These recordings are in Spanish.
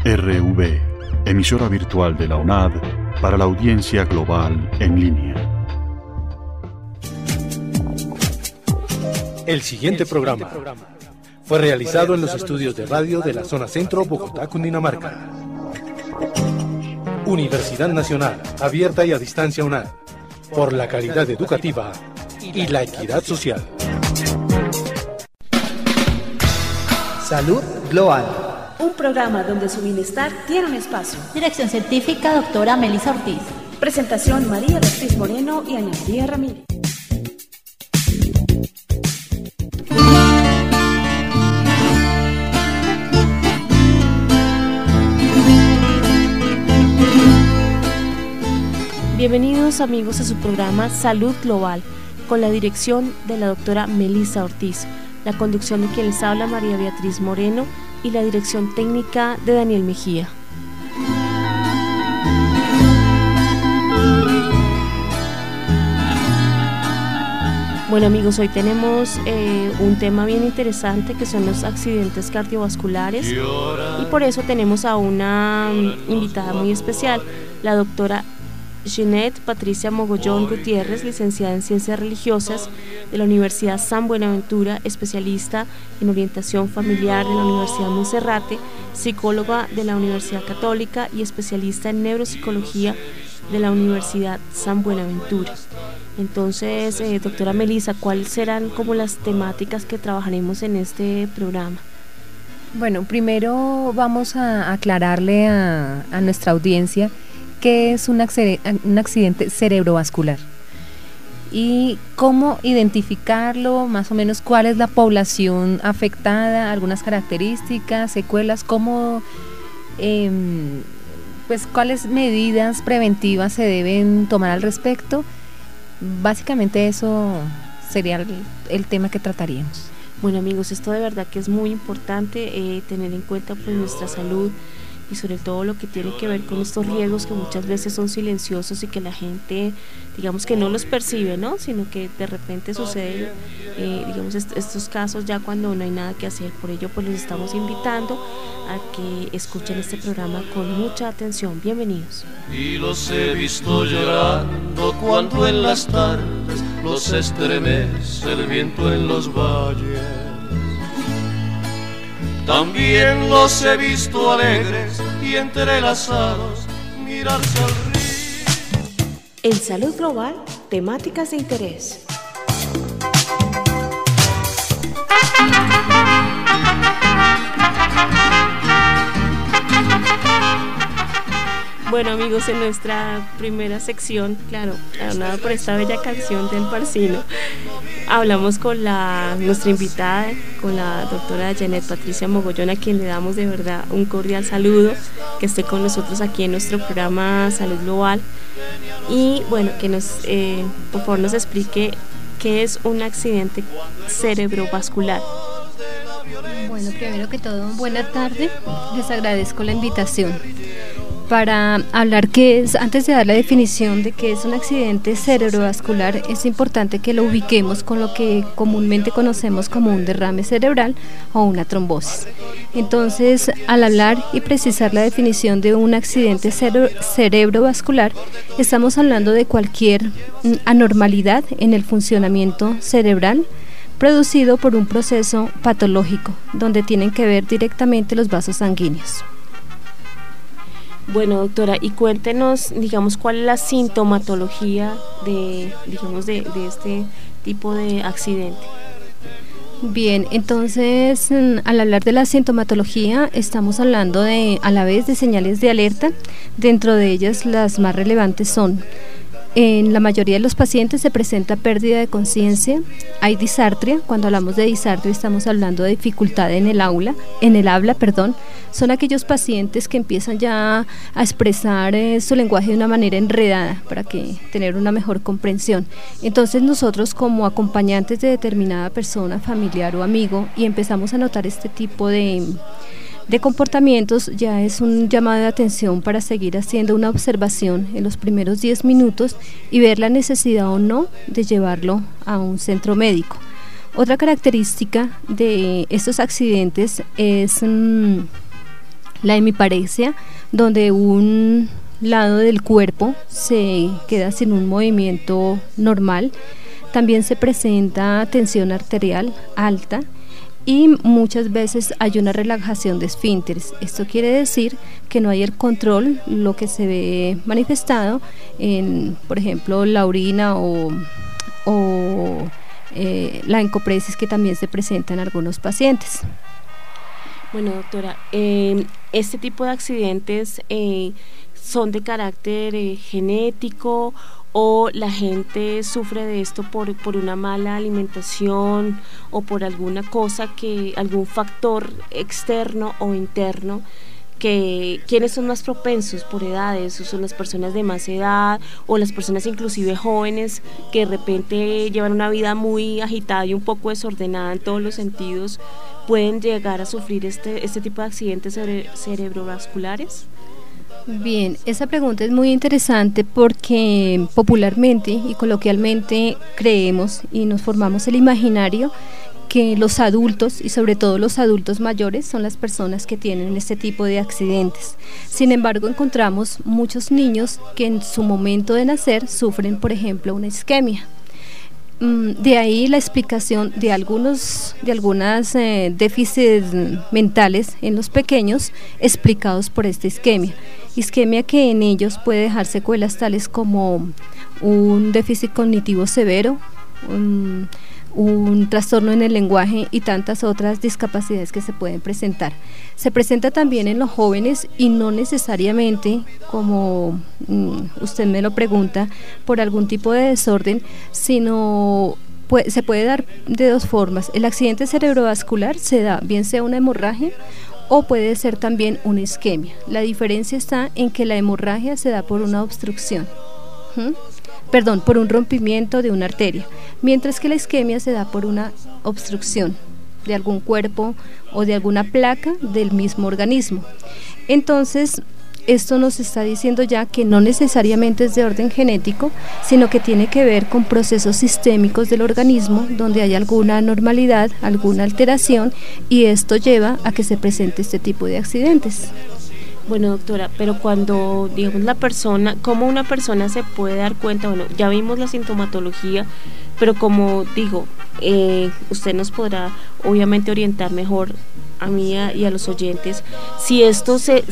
RV, emisora virtual de la UNAD para la audiencia global en línea. El siguiente programa fue realizado en los estudios de radio de la zona centro, Bogotá, Cundinamarca. Universidad Nacional, abierta y a distancia UNAD, por la calidad educativa y la equidad social. Salud Global. Un programa donde su bienestar tiene un espacio. Dirección científica, doctora Melissa Ortiz. Presentación, María Beatriz Moreno y Ana María Ramírez. Bienvenidos amigos a su programa Salud Global, con la dirección de la doctora Melissa Ortiz, la conducción de quien les habla María Beatriz Moreno y la dirección técnica de Daniel Mejía. Bueno amigos, hoy tenemos un tema bien interesante que son los accidentes cardiovasculares y por eso tenemos a una invitada muy especial, la doctora Jeanette Patricia Mogollón Gutiérrez, licenciada en Ciencias Religiosas de la Universidad San Buenaventura, especialista en orientación familiar de la Universidad Monserrate, psicóloga de la Universidad Católica y especialista en neuropsicología de la Universidad San Buenaventura. Entonces, doctora Melissa, ¿cuáles serán como las temáticas que trabajaremos en este programa? Bueno, primero vamos a aclararle a nuestra audiencia qué es un accidente cerebrovascular y cómo identificarlo, más o menos cuál es la población afectada, algunas características, secuelas, cómo, pues cuáles medidas preventivas se deben tomar al respecto. Básicamente eso sería el tema que trataríamos. Bueno amigos, esto de verdad que es muy importante tener en cuenta pues nuestra salud y sobre todo lo que tiene que ver con estos riesgos que muchas veces son silenciosos y que la gente, digamos que no los percibe, ¿no? Sino que de repente sucede, digamos, estos casos ya cuando no hay nada que hacer. Por ello, pues los estamos invitando a que escuchen este programa con mucha atención. Bienvenidos. Y los he visto llorando cuando en las tardes los estremece el viento en los valles. También los he visto alegres y entrelazados mirarse al río. En Salud Global, temáticas de interés. Bueno amigos, en nuestra primera sección, claro, adornada por esta bella canción del Parcino, hablamos con nuestra invitada, con la doctora Jeanette Patricia Mogollón, a quien le damos de verdad un cordial saludo, que esté con nosotros aquí en nuestro programa Salud Global y bueno, que por favor nos explique qué es un accidente cerebrovascular. Bueno, primero que todo, buena tarde, les agradezco la invitación. Para hablar antes de dar la definición de qué es un accidente cerebrovascular, es importante que lo ubiquemos con lo que comúnmente conocemos como un derrame cerebral o una trombosis. Entonces, al hablar y precisar la definición de un accidente cerebrovascular, estamos hablando de cualquier anormalidad en el funcionamiento cerebral producido por un proceso patológico, donde tienen que ver directamente los vasos sanguíneos. Bueno, doctora, y cuéntenos, digamos, cuál es la sintomatología de este tipo de accidente. Bien, entonces, al hablar de la sintomatología, estamos hablando a la vez de señales de alerta. Dentro de ellas, las más relevantes son: en la mayoría de los pacientes se presenta pérdida de conciencia, hay disartria. Cuando hablamos de disartria estamos hablando de dificultad en el habla, son aquellos pacientes que empiezan ya a expresar su lenguaje de una manera enredada para tener una mejor comprensión. Entonces nosotros como acompañantes de determinada persona, familiar o amigo, y empezamos a notar este tipo de comportamientos, ya es un llamado de atención para seguir haciendo una observación en los primeros 10 minutos y ver la necesidad o no de llevarlo a un centro médico. Otra característica de estos accidentes es la hemiparexia, donde un lado del cuerpo se queda sin un movimiento normal. También se presenta tensión arterial alta y muchas veces hay una relajación de esfínteres. Esto quiere decir que no hay el control, lo que se ve manifestado en, por ejemplo, la orina o la encopresis, que también se presenta en algunos pacientes. Bueno, doctora, este tipo de accidentes son de carácter genético, o la gente sufre de esto por una mala alimentación o por alguna cosa, algún factor externo o interno. ¿Quiénes son más propensos por edades? ¿Son las personas de más edad o las personas inclusive jóvenes que de repente llevan una vida muy agitada y un poco desordenada en todos los sentidos, pueden llegar a sufrir este tipo de accidentes cerebrovasculares? Bien, esa pregunta es muy interesante porque popularmente y coloquialmente creemos y nos formamos el imaginario que los adultos, y sobre todo los adultos mayores, son las personas que tienen este tipo de accidentes. Sin embargo, encontramos muchos niños que en su momento de nacer sufren, por ejemplo, una isquemia. De ahí la explicación de algunas déficits mentales en los pequeños explicados por esta isquemia que en ellos puede dejar secuelas tales como un déficit cognitivo severo, un trastorno en el lenguaje y tantas otras discapacidades que se pueden presentar. Se presenta también en los jóvenes y no necesariamente, como usted me lo pregunta, por algún tipo de desorden, sino se puede dar de dos formas. El accidente cerebrovascular se da bien sea una hemorragia o puede ser también una isquemia. La diferencia está en que la hemorragia se da por una obstrucción, por un rompimiento de una arteria, mientras que la isquemia se da por una obstrucción de algún cuerpo o de alguna placa del mismo organismo. Entonces, esto nos está diciendo ya que no necesariamente es de orden genético, sino que tiene que ver con procesos sistémicos del organismo donde hay alguna anormalidad, alguna alteración, y esto lleva a que se presente este tipo de accidentes. Bueno, doctora, pero cuando, digamos, ¿cómo una persona se puede dar cuenta? Bueno, ya vimos la sintomatología, pero como digo, usted nos podrá obviamente orientar mejor a mí y a los oyentes, si esto se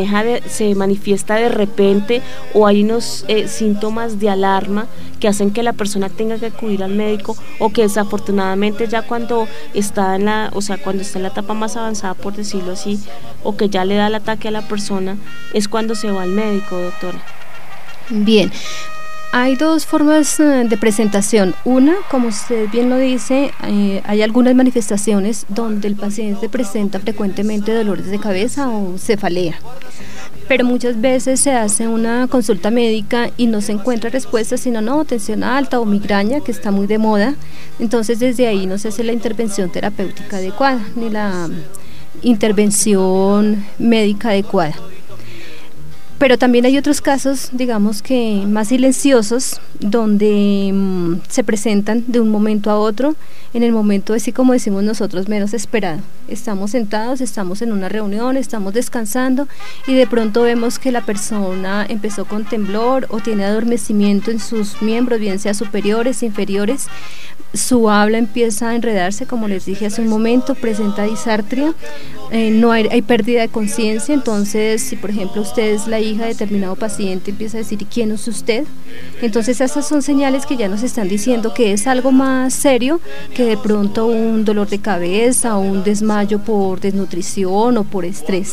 manifiesta de repente o hay unos síntomas de alarma que hacen que la persona tenga que acudir al médico, o que desafortunadamente ya cuando está en la etapa más avanzada, por decirlo así, o que ya le da el ataque a la persona, es cuando se va al médico, doctora. Bien, hay dos formas de presentación. Una, como usted bien lo dice, hay algunas manifestaciones donde el paciente presenta frecuentemente dolores de cabeza o cefalea, pero muchas veces se hace una consulta médica y no se encuentra respuesta, sino tensión alta o migraña, que está muy de moda. Entonces desde ahí no se hace la intervención terapéutica adecuada ni la intervención médica adecuada. Pero también hay otros casos, digamos que más silenciosos, donde se presentan de un momento a otro, en el momento, así como decimos nosotros, menos esperado. Estamos sentados, estamos en una reunión, estamos descansando y de pronto vemos que la persona empezó con temblor o tiene adormecimiento en sus miembros, bien sea superiores, inferiores. Su habla empieza a enredarse, como les dije hace un momento, presenta disartria, hay pérdida de conciencia. Entonces, si por ejemplo usted es la hija de determinado paciente, empieza a decir: ¿y quién es usted? Entonces esas son señales que ya nos están diciendo que es algo más serio que de pronto un dolor de cabeza o un desmayo por desnutrición o por estrés.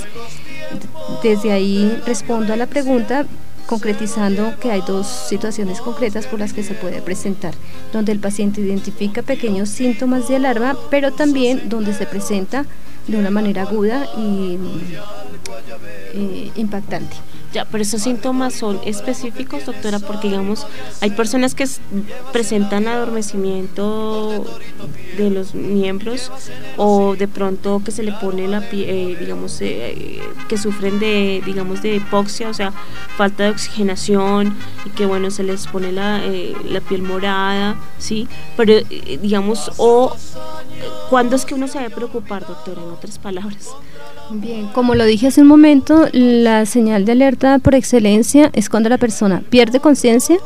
Desde ahí respondo a la pregunta, concretizando que hay dos situaciones concretas por las que se puede presentar, donde el paciente identifica pequeños síntomas de alarma, pero también donde se presenta de una manera aguda y impactante. Ya, pero esos síntomas son específicos, doctora, porque digamos, hay personas que presentan adormecimiento de los miembros o de pronto que se le pone la piel, digamos, que sufren de, digamos, de hipoxia, o sea, falta de oxigenación y que bueno, se les pone la piel morada, ¿sí? Pero digamos, ¿cuándo es que uno se debe preocupar, doctora, en otras palabras? Bien, como lo dije hace un momento, la señal de alerta por excelencia es cuando la persona pierde conciencia,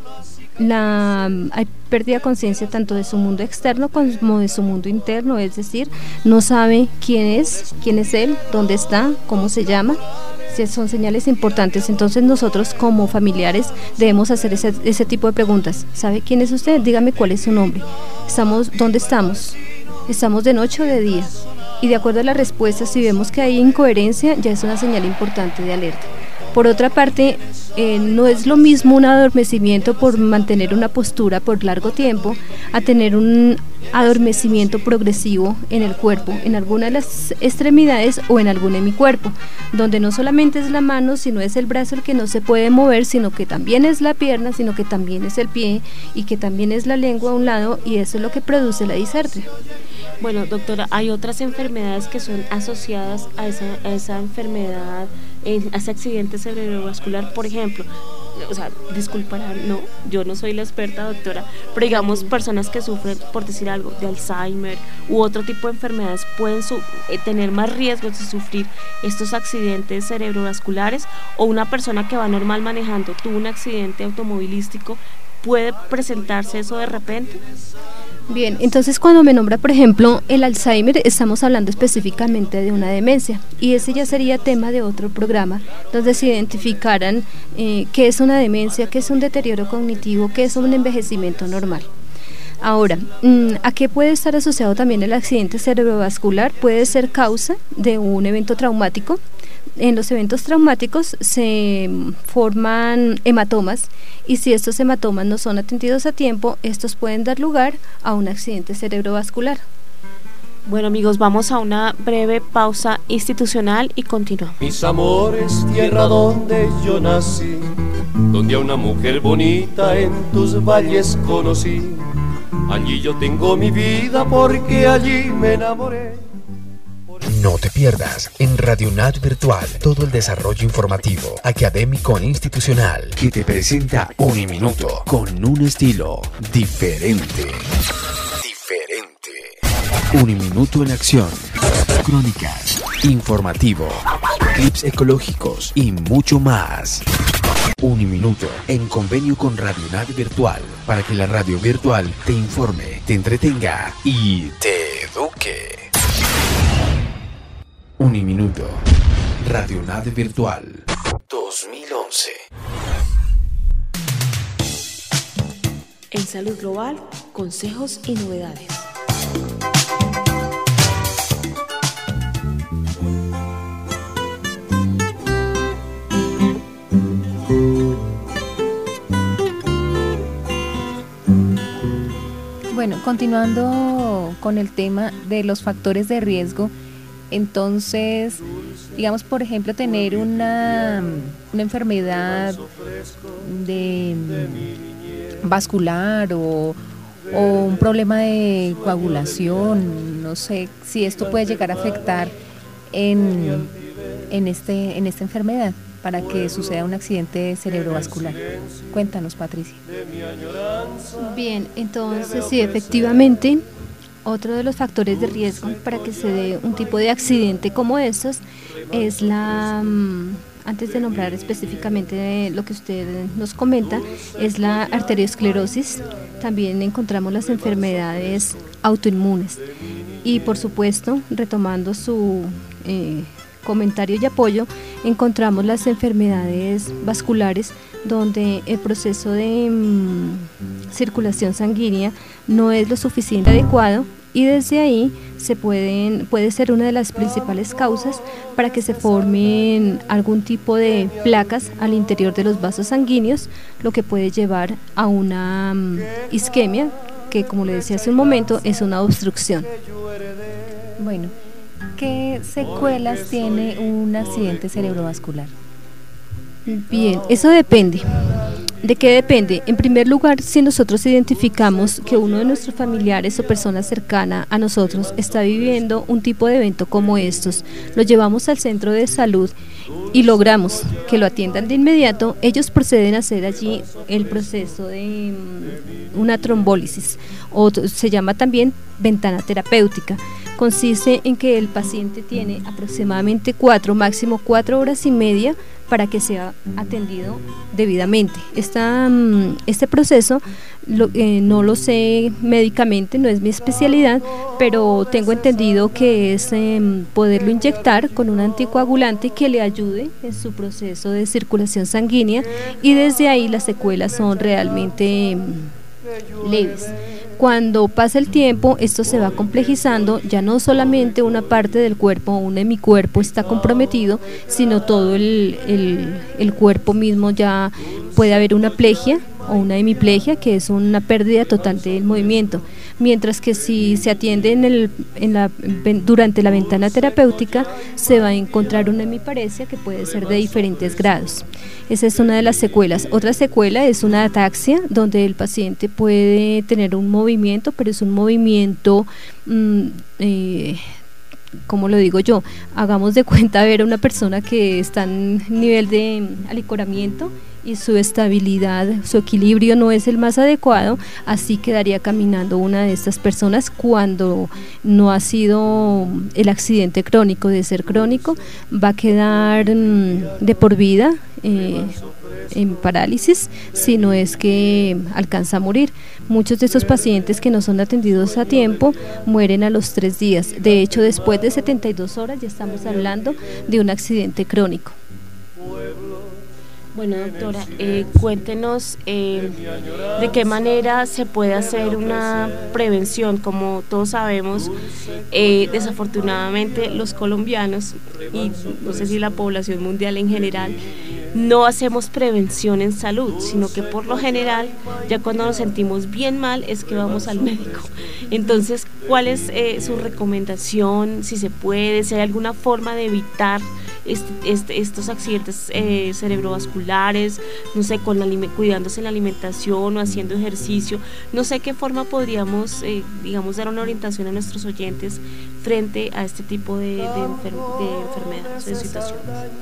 hay pérdida de conciencia tanto de su mundo externo como de su mundo interno, es decir, no sabe quién es él, dónde está, cómo se llama. Son señales importantes, entonces nosotros como familiares debemos hacer ese tipo de preguntas. ¿Sabe quién es usted? Dígame cuál es su nombre. ¿Dónde estamos? ¿Estamos de noche o de día? Y de acuerdo a la respuesta, si vemos que hay incoherencia, ya es una señal importante de alerta. Por otra parte, no es lo mismo un adormecimiento por mantener una postura por largo tiempo a tener un adormecimiento progresivo en el cuerpo, en alguna de las extremidades o en algún hemicuerpo, donde no solamente es la mano, sino es el brazo el que no se puede mover, sino que también es la pierna, sino que también es el pie y que también es la lengua a un lado, y eso es lo que produce la disartria. Bueno, doctora, hay otras enfermedades que son asociadas a esa enfermedad, a ese accidente cerebrovascular, por ejemplo. O sea, disculparán, no, yo no soy la experta, doctora, pero digamos, personas que sufren, por decir algo, de Alzheimer u otro tipo de enfermedades pueden tener más riesgos de sufrir estos accidentes cerebrovasculares, o una persona que va normal manejando, tuvo un accidente automovilístico, ¿puede presentarse eso de repente? Bien, entonces cuando me nombra, por ejemplo, el Alzheimer, estamos hablando específicamente de una demencia, y ese ya sería tema de otro programa, donde se identificaran qué es una demencia, qué es un deterioro cognitivo, qué es un envejecimiento normal. Ahora, ¿a qué puede estar asociado también el accidente cerebrovascular? Puede ser causa de un evento traumático. En los eventos traumáticos se forman hematomas, y si estos hematomas no son atendidos a tiempo, estos pueden dar lugar a un accidente cerebrovascular. Bueno, amigos, vamos a una breve pausa institucional y continuamos. Mis amores, tierra donde yo nací, donde a una mujer bonita en tus valles conocí. Allí yo tengo mi vida porque allí me enamoré. No te pierdas en Radio UNAD Virtual todo el desarrollo informativo, académico e institucional que te presenta Uniminuto con un estilo diferente. Uniminuto en acción, crónicas, informativo, clips ecológicos y mucho más. Uniminuto en convenio con Radio UNAD Virtual para que la radio virtual te informe, te entretenga y te eduque. Uniminuto, Radio UNAD Virtual 2011. En Salud Global, consejos y novedades. Bueno, continuando con el tema de los factores de riesgo, entonces, digamos, por ejemplo, tener una enfermedad vascular o un problema de coagulación, no sé si esto puede llegar a afectar en esta enfermedad para que suceda un accidente cerebrovascular. Cuéntanos, Patricia. Bien, entonces sí, efectivamente, otro de los factores de riesgo para que se dé un tipo de accidente como estos es antes de nombrar específicamente lo que usted nos comenta, es la arteriosclerosis. También encontramos las enfermedades autoinmunes y, por supuesto, retomando su comentario y apoyo, encontramos las enfermedades vasculares, donde el proceso de circulación sanguínea no es lo suficiente adecuado, y desde ahí puede ser una de las principales causas para que se formen algún tipo de placas al interior de los vasos sanguíneos, lo que puede llevar a una isquemia, que, como le decía hace un momento, es una obstrucción. Bueno, ¿qué secuelas tiene un accidente cerebrovascular? Bien, eso depende. ¿De qué depende? En primer lugar, si nosotros identificamos que uno de nuestros familiares o persona cercana a nosotros está viviendo un tipo de evento como estos, lo llevamos al centro de salud y logramos que lo atiendan de inmediato, ellos proceden a hacer allí el proceso de una trombólisis, o se llama también ventana terapéutica. Consiste en que el paciente tiene aproximadamente 4, máximo 4 horas y media para que sea atendido debidamente. Este proceso no lo sé médicamente, no es mi especialidad, pero tengo entendido que es poderlo inyectar con un anticoagulante que le ayude en su proceso de circulación sanguínea, y desde ahí las secuelas son realmente leves. Cuando pasa el tiempo, esto se va complejizando, ya no solamente una parte del cuerpo, un hemicuerpo está comprometido, sino todo el cuerpo mismo. Ya puede haber una plegia o una hemiplegia, que es una pérdida total del movimiento, mientras que si se atiende durante la ventana terapéutica, se va a encontrar una hemiparesia que puede ser de diferentes grados. Esa es una de las secuelas. Otra secuela es una ataxia, donde el paciente puede tener un movimiento, pero es un movimiento, ¿cómo lo digo yo? Hagamos de cuenta ver a una persona que está en nivel de alicoramiento y su estabilidad, su equilibrio no es el más adecuado, así quedaría caminando una de estas personas cuando no ha sido el accidente crónico. De ser crónico, va a quedar de por vida en parálisis, si no es que alcanza a morir. Muchos de estos pacientes que no son atendidos a tiempo mueren a los 3 días. De hecho, después de 72 horas ya estamos hablando de un accidente crónico. Bueno, doctora, cuéntenos de qué manera se puede hacer una prevención. Como todos sabemos, desafortunadamente los colombianos, y no sé si la población mundial en general, no hacemos prevención en salud, sino que por lo general, ya cuando nos sentimos bien mal, es que vamos al médico. Entonces, ¿cuál es su recomendación? Si se puede, si hay alguna forma de evitar estos accidentes cerebrovasculares, no sé, cuidándose en la alimentación o haciendo ejercicio, no sé qué forma podríamos, dar una orientación a nuestros oyentes frente a este tipo de enfermedades, de situaciones.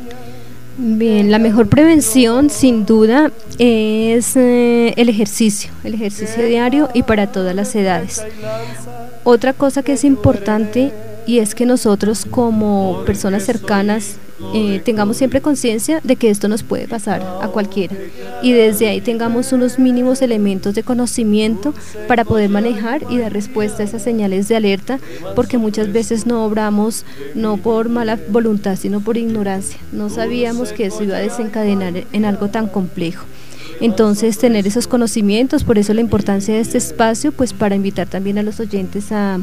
Bien, la mejor prevención sin duda es el ejercicio diario y para todas las edades. Otra cosa que es importante, y es que nosotros como personas cercanas tengamos siempre conciencia de que esto nos puede pasar a cualquiera, y desde ahí tengamos unos mínimos elementos de conocimiento para poder manejar y dar respuesta a esas señales de alerta, porque muchas veces no obramos no por mala voluntad, sino por ignorancia. No sabíamos que eso iba a desencadenar en algo tan complejo. Entonces, tener esos conocimientos, por eso la importancia de este espacio, pues para invitar también a los oyentes a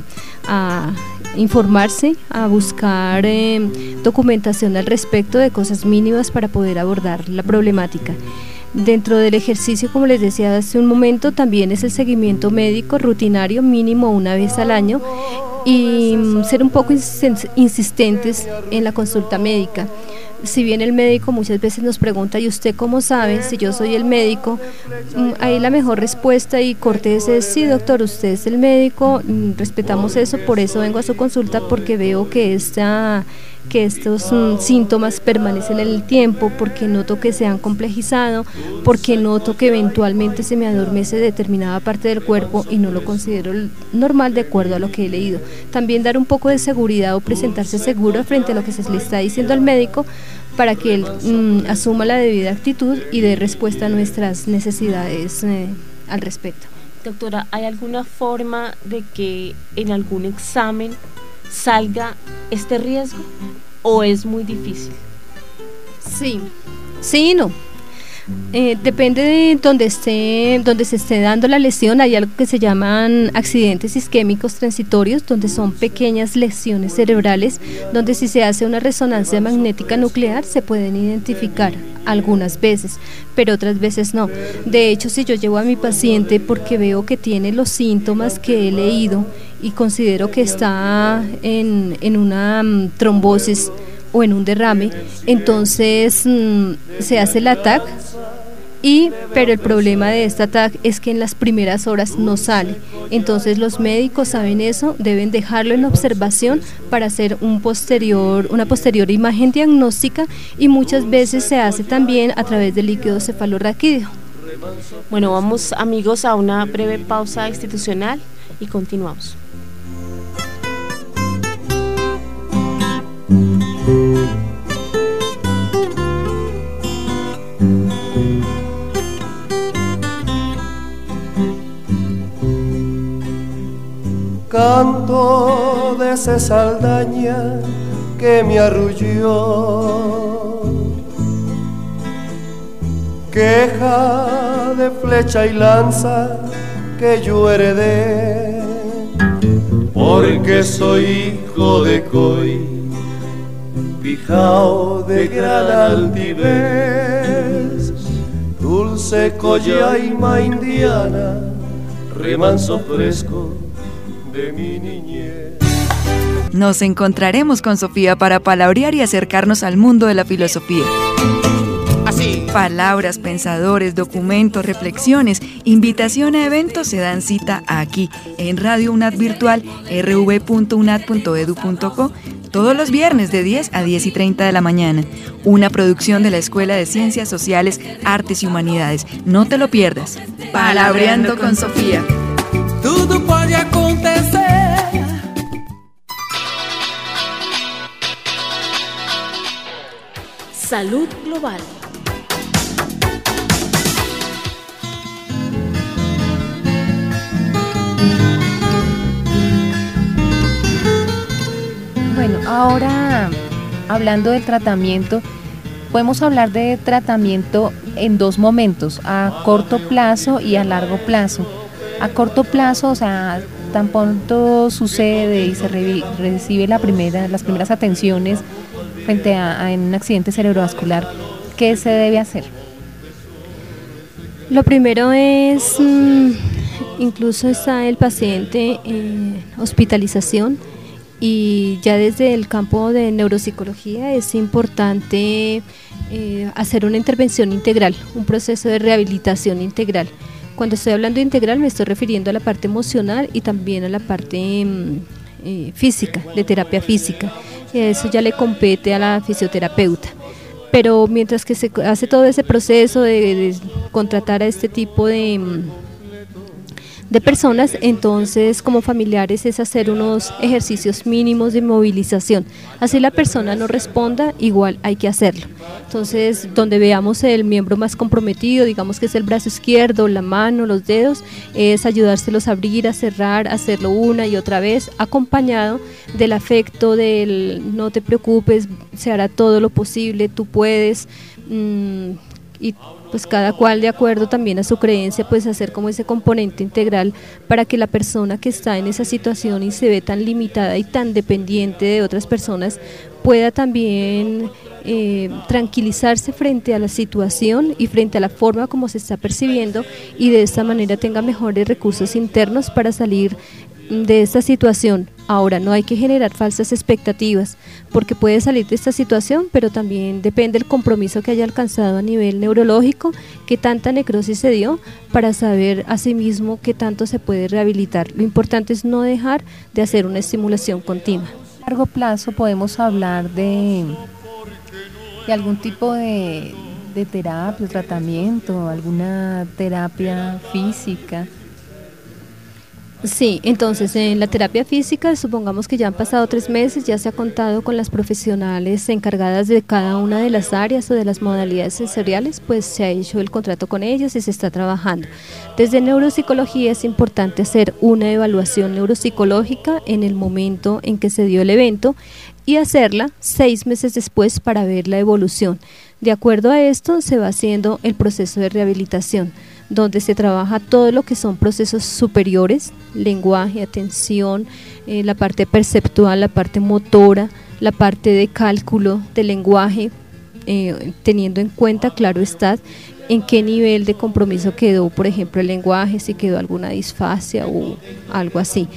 informarse, a buscar documentación al respecto de cosas mínimas para poder abordar la problemática. Dentro del ejercicio, como les decía hace un momento, también es el seguimiento médico rutinario mínimo una vez al año, y ser un poco insistentes en la consulta médica. Si bien el médico muchas veces nos pregunta, ¿y usted cómo sabe? Si yo soy el médico, ahí la mejor respuesta y cortés es, sí, doctor, usted es el médico, respetamos eso, por eso vengo a su consulta, porque veo que estos síntomas permanecen en el tiempo, porque noto que se han complejizado, porque noto que eventualmente se me adormece determinada parte del cuerpo y no lo considero normal de acuerdo a lo que he leído. También dar un poco de seguridad o presentarse seguro frente a lo que se le está diciendo al médico, para que él asuma la debida actitud y dé respuesta a nuestras necesidades al respecto. Doctora, ¿hay alguna forma de que en algún examen salga este riesgo o es muy difícil? Sí y no. Depende de donde se esté dando la lesión. Hay algo que se llaman accidentes isquémicos transitorios, donde son pequeñas lesiones cerebrales, donde si se hace una resonancia magnética nuclear se pueden identificar algunas veces, pero otras veces no. De hecho, si yo llevo a mi paciente porque veo que tiene los síntomas que he leído y considero que está en una trombosis o en un derrame, entonces se hace el ATAC, pero el problema de esta ATAC es que en las primeras horas no sale. Entonces los médicos saben eso, deben dejarlo en observación para hacer una posterior imagen diagnóstica, y muchas veces se hace también a través del líquido cefalorraquídeo. Bueno, vamos amigos a una breve pausa institucional y continuamos. Canto de esa Saldaña que me arrulló, queja de flecha y lanza que yo heredé, porque soy hijo de Coy, pijao de gran altivez, dulce collaima indiana, remanso fresco de mi niñez. Nos encontraremos con Sofía para palabrear y acercarnos al mundo de la filosofía. Así. Palabras, pensadores, documentos, reflexiones, invitación a eventos se dan cita aquí, en Radio UNAD Virtual, rv.unad.edu.co, todos los viernes de 10 a 10 y 30 de la mañana. Una producción de la Escuela de Ciencias Sociales, Artes y Humanidades. No te lo pierdas. Palabreando con Sofía. Tudo pode acontecer. Salud global. Bueno, ahora hablando del tratamiento, podemos hablar de tratamiento en dos momentos, a corto plazo y a largo plazo. A corto plazo, o sea, tan pronto sucede y se recibe las primeras atenciones frente a un accidente cerebrovascular, ¿qué se debe hacer? Lo primero es, incluso está el paciente en hospitalización, y ya desde el campo de neuropsicología es importante hacer una intervención integral, un proceso de rehabilitación integral. Cuando estoy hablando de integral me estoy refiriendo a la parte emocional y también a la parte física, de terapia física. Eso ya le compete a la fisioterapeuta. Pero mientras que se hace todo ese proceso de contratar a este tipo de personas, entonces como familiares es hacer unos ejercicios mínimos de movilización. Así la persona no responda, igual hay que hacerlo. Entonces, donde veamos el miembro más comprometido, digamos que es el brazo izquierdo, la mano, los dedos, es ayudárselos a abrir, a cerrar, a hacerlo una y otra vez, acompañado del afecto del no te preocupes, se hará todo lo posible, tú puedes, y pues cada cual de acuerdo también a su creencia, pues hacer como ese componente integral para que la persona que está en esa situación y se ve tan limitada y tan dependiente de otras personas pueda también tranquilizarse frente a la situación y frente a la forma como se está percibiendo, y de esta manera tenga mejores recursos internos para salir de esta situación. Ahora, no hay que generar falsas expectativas, porque puede salir de esta situación, pero también depende del compromiso que haya alcanzado a nivel neurológico, qué tanta necrosis se dio, para saber asimismo qué tanto se puede rehabilitar. Lo importante es no dejar de hacer una estimulación continua. A largo plazo podemos hablar de algún tipo de terapia, tratamiento, alguna terapia física. Sí, entonces en la terapia física, supongamos que ya han pasado 3 meses, ya se ha contado con las profesionales encargadas de cada una de las áreas o de las modalidades sensoriales, pues se ha hecho el contrato con ellas y se está trabajando. Desde neuropsicología es importante hacer una evaluación neuropsicológica en el momento en que se dio el evento y hacerla 6 meses después para ver la evolución. De acuerdo a esto se va haciendo el proceso de rehabilitación, donde se trabaja todo lo que son procesos superiores, lenguaje, atención, la parte perceptual, la parte motora, la parte de cálculo de lenguaje, teniendo en cuenta, claro está, en qué nivel de compromiso quedó, por ejemplo, el lenguaje, si quedó alguna disfasia o algo así.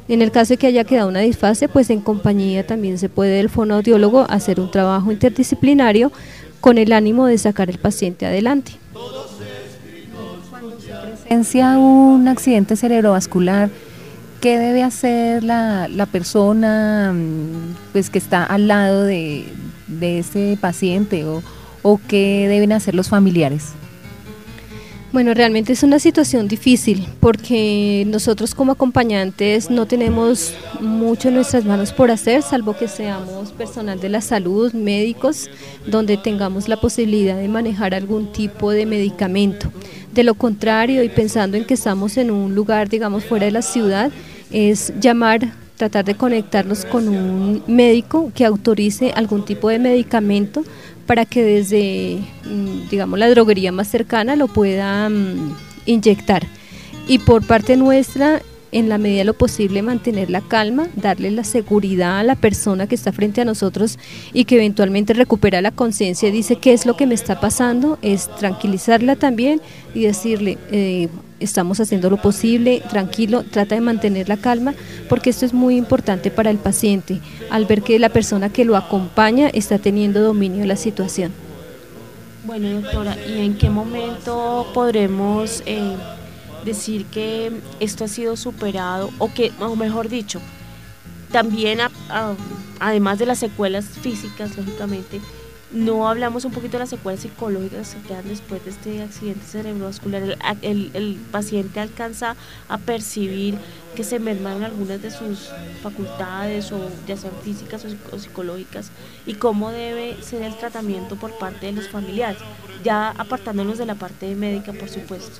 En el caso de que haya quedado una disfase, pues en compañía también se puede el fonoaudiólogo hacer un trabajo interdisciplinario con el ánimo de sacar el paciente adelante. Cuando se presencia un accidente cerebrovascular, ¿qué debe hacer la persona pues que está al lado de ese paciente o qué deben hacer los familiares? Bueno, realmente es una situación difícil porque nosotros como acompañantes no tenemos mucho en nuestras manos por hacer, salvo que seamos personal de la salud, médicos, donde tengamos la posibilidad de manejar algún tipo de medicamento. De lo contrario, y pensando en que estamos en un lugar, digamos, fuera de la ciudad, es tratar de conectarnos con un médico que autorice algún tipo de medicamento para que desde, digamos, la droguería más cercana lo pueda inyectar. Y por parte nuestra, en la medida de lo posible, mantener la calma, darle la seguridad a la persona que está frente a nosotros y que eventualmente recupera la conciencia y dice qué es lo que me está pasando, es tranquilizarla también y decirle, estamos haciendo lo posible, tranquilo, trata de mantener la calma, porque esto es muy importante para el paciente, al ver que la persona que lo acompaña está teniendo dominio de la situación. Bueno, doctora, ¿y en qué momento podremos decir que esto ha sido superado o mejor dicho, también además de las secuelas físicas, lógicamente, no hablamos un poquito de las secuelas psicológicas que quedan después de este accidente cerebrovascular? El paciente alcanza a percibir que se merman algunas de sus facultades, o ya sean físicas o psicológicas, y cómo debe ser el tratamiento por parte de los familiares, ya apartándonos de la parte médica, por supuesto.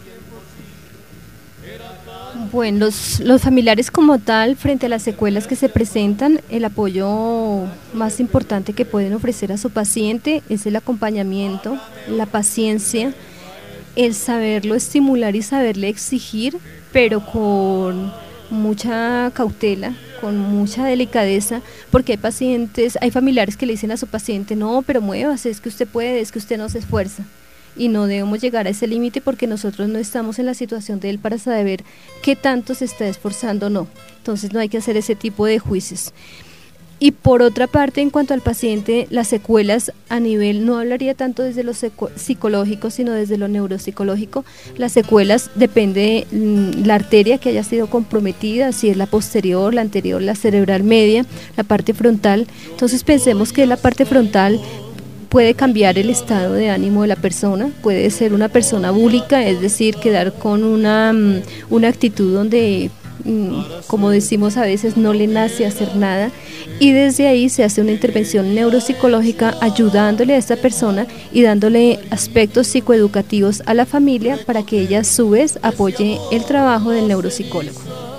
Bueno, los familiares como tal, frente a las secuelas que se presentan, el apoyo más importante que pueden ofrecer a su paciente es el acompañamiento, la paciencia, el saberlo estimular y saberle exigir, pero con mucha cautela, con mucha delicadeza, porque hay familiares que le dicen a su paciente, no, pero muévase, es que usted puede, es que usted no se esfuerza. Y no debemos llegar a ese límite porque nosotros no estamos en la situación de él para saber qué tanto se está esforzando o no. Entonces no hay que hacer ese tipo de juicios. Y por otra parte, en cuanto al paciente, las secuelas a nivel, no hablaría tanto desde lo psicológico, sino desde lo neuropsicológico. Las secuelas depende de la arteria que haya sido comprometida, si es la posterior, la anterior, la cerebral media, la parte frontal. Entonces pensemos que la parte frontal puede cambiar el estado de ánimo de la persona, puede ser una persona búlica, es decir, quedar con una actitud donde, como decimos a veces, no le nace hacer nada, y desde ahí se hace una intervención neuropsicológica ayudándole a esta persona y dándole aspectos psicoeducativos a la familia para que ella a su vez apoye el trabajo del neuropsicólogo.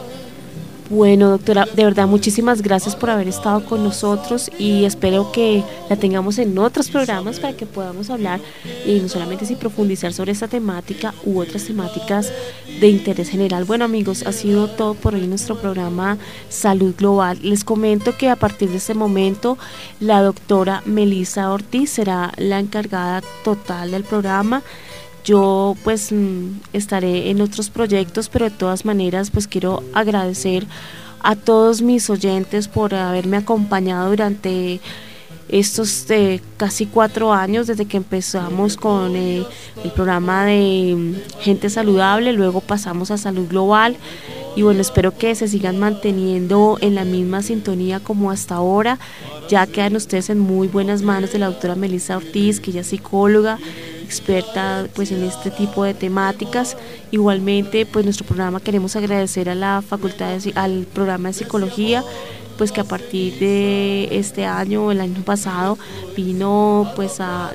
Bueno, doctora, de verdad muchísimas gracias por haber estado con nosotros y espero que la tengamos en otros programas para que podamos hablar y no solamente si profundizar sobre esta temática u otras temáticas de interés general. Bueno, amigos, ha sido todo por hoy en nuestro programa Salud Global. Les comento que a partir de este momento la doctora Melissa Ortiz será la encargada total del programa. Yo pues estaré en otros proyectos, pero de todas maneras pues quiero agradecer a todos mis oyentes por haberme acompañado durante estos casi 4 años desde que empezamos con el programa de Gente Saludable, luego pasamos a Salud Global y bueno, espero que se sigan manteniendo en la misma sintonía como hasta ahora. Ya quedan ustedes en muy buenas manos de la doctora Melissa Ortiz, que ella es psicóloga, experta pues en este tipo de temáticas. Igualmente pues nuestro programa queremos agradecer a la al programa de psicología, pues que a partir de este año, el año pasado, vino pues a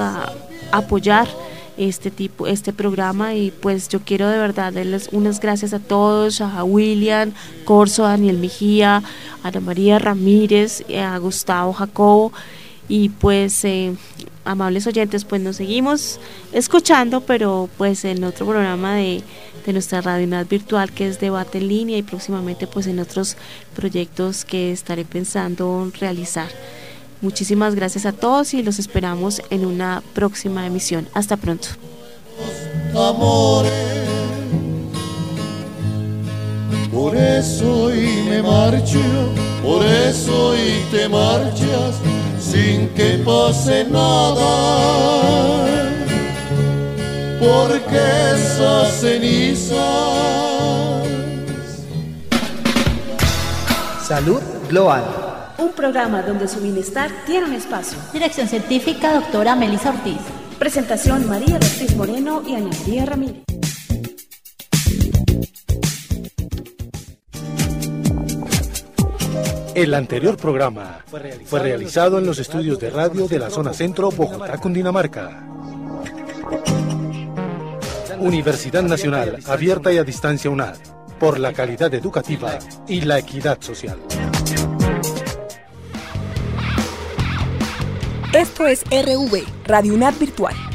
apoyar este programa, y pues yo quiero de verdad darles unas gracias a todos, a William Corso, a Daniel Mejía, a Ana María Ramírez, a Gustavo Jacobo, y pues amables oyentes, pues nos seguimos escuchando, pero pues en otro programa de nuestra Radio Virtual, que es Debate en Línea, y próximamente pues en otros proyectos que estaré pensando realizar. Muchísimas gracias a todos y los esperamos en una próxima emisión. Hasta pronto. Por eso hoy me marcho, por eso hoy te marchas, sin que pase nada, porque esas cenizas. Salud Global. Un programa donde su bienestar tiene un espacio. Dirección científica, doctora Melissa Ortiz. Presentación María Ortiz Moreno y Ana María Ramírez. El anterior programa fue realizado en los estudios de radio de la zona centro, Bogotá, Cundinamarca. Universidad Nacional, abierta y a distancia UNAD, por la calidad educativa y la equidad social. Esto es RV, Radio UNAD Virtual.